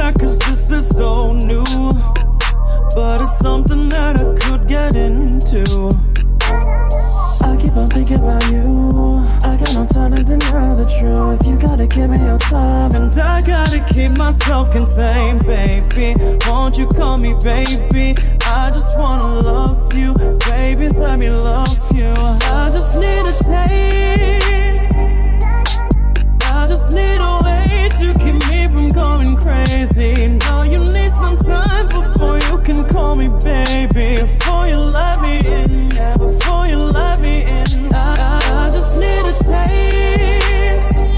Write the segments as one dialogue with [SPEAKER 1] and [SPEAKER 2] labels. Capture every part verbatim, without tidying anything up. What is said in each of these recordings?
[SPEAKER 1] back cause this is so new, but it's something that I could get into. I keep on thinking about you, I got no time to deny the truth. You gotta give me your time, and I gotta keep myself contained, baby. Won't you call me baby? I just wanna love you, baby, let me love you. I just need a taste, I just need a way to keep me from going crazy. Now you need some time before you can call me baby, before you let me in, yeah, before you let me in. I, I, I just need a taste,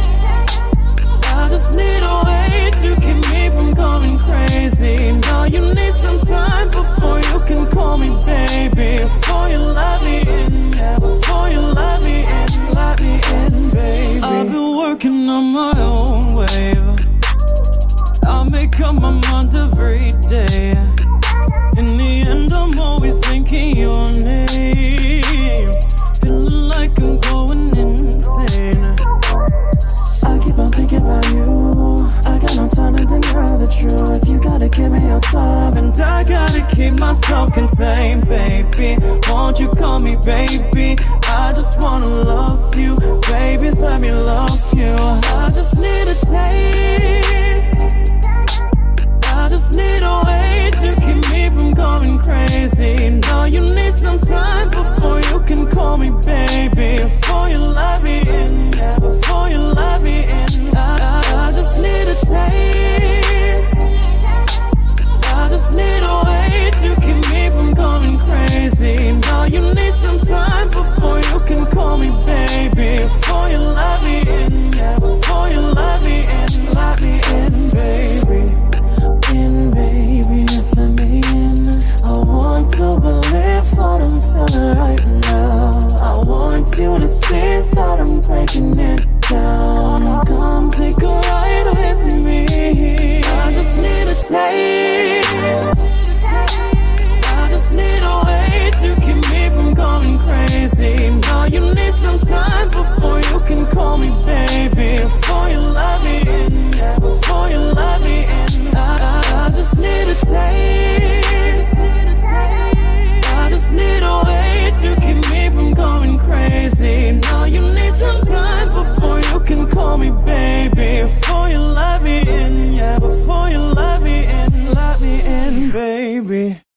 [SPEAKER 1] I just need a way to keep me from going crazy. Now you need some time before you can call me baby, before you let me in, yeah, before you let me in, let me in, baby. I've been working on my own wave, I make up my mind every day. In the end, I'm always thinking your name, feeling like I'm going insane. I keep on thinking about you, I got no time to deny the truth. You gotta give me your time, and I gotta keep myself contained, baby. Won't you call me baby? I just wanna love you, baby, let me love you. I just need a taste, I just need a way to keep me from going crazy. Now you need some time before you can call me baby, before you let me in, yeah, before you let me in. I, I, I just need a taste, I just need a way to keep me from going crazy. Now you need some time before you can call me baby, before you let me in, yeah, before you let me in, let me in, baby. In, baby, let me in. I want to believe what I'm feeling right now. I want you to see that I'm breaking it down. Come take a ride with me. I just need a taste, I just need a way to keep me from going crazy. Now you need some time before you can call me baby, before you let me in, yeah, before you let me in. I, I, I just need a taste, I just need a way to keep me from going crazy. Now you need some time before you can call me baby, before you let me in, yeah, before you let me in, let me in, baby.